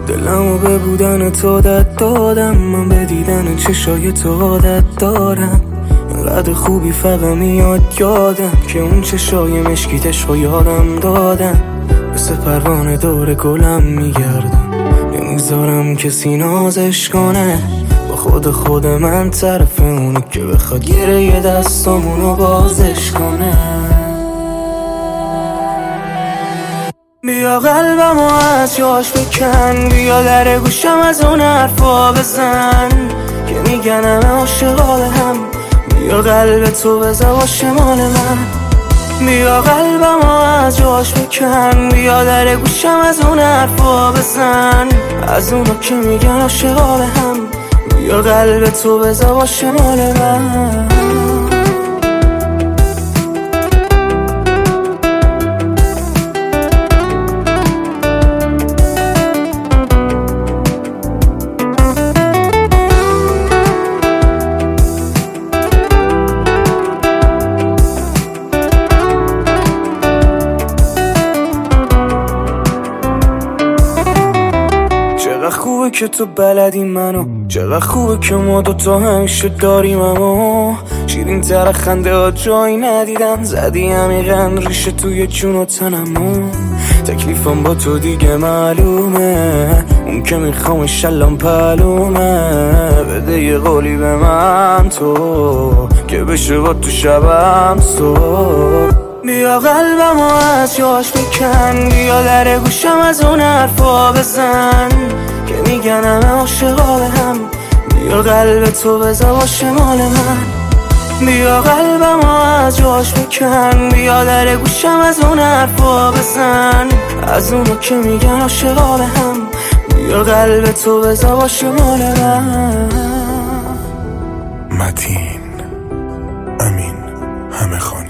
دلمو به بودن تو دادم، من به دیدن چشای تو عادت دارم. اینقدر خوبی فقط میاد یادم که اون چشای مشکیتش رو یادم دادم. مثل پروانه دور گلم میگردم، نمیذارم کسی نازش کنه. با خود من طرف اونو که بخواد گره دستامونو بازش کنه. بیا قلبمو از جاش بکن، بیا در گوشم از اون حرفا بزن که میگن همه عاشقا به هم. بیا قلب تو بزن باشه مال من. بیا قلبمو از جاش بکن، بیا در گوشم از اون حرفا بزن، از اونو که میگن عاشقا به هم. بیا قلب تو بزن باشه مال من. چقدر خوبه که تو بلدی منو، چقدر خوبه که ما دوتا همیشه داریم. اما شیرین تر خنده ها جایی ندیدم، زدی عمیقاً ریشه توی جون و تنمو. تکلیفم با تو دیگه معلومه، اون که میخوامش الان پلومه. بده یه قولی به من تو که بشه با تو شبم تو. بیا قلبمو از جاش بکن، بیا در گوشم از اون حرفا بزن که میگن همه عاشقا به هم. بیا قلب تو بزن باشه مال من. بیا قلبمو از جاش بکن، بیا در گوشم از اون حرفا بزن، از اونو که میگن عاشقا به هم. بیا قلب تو بزن باشه مال من. متین امین همه خانی.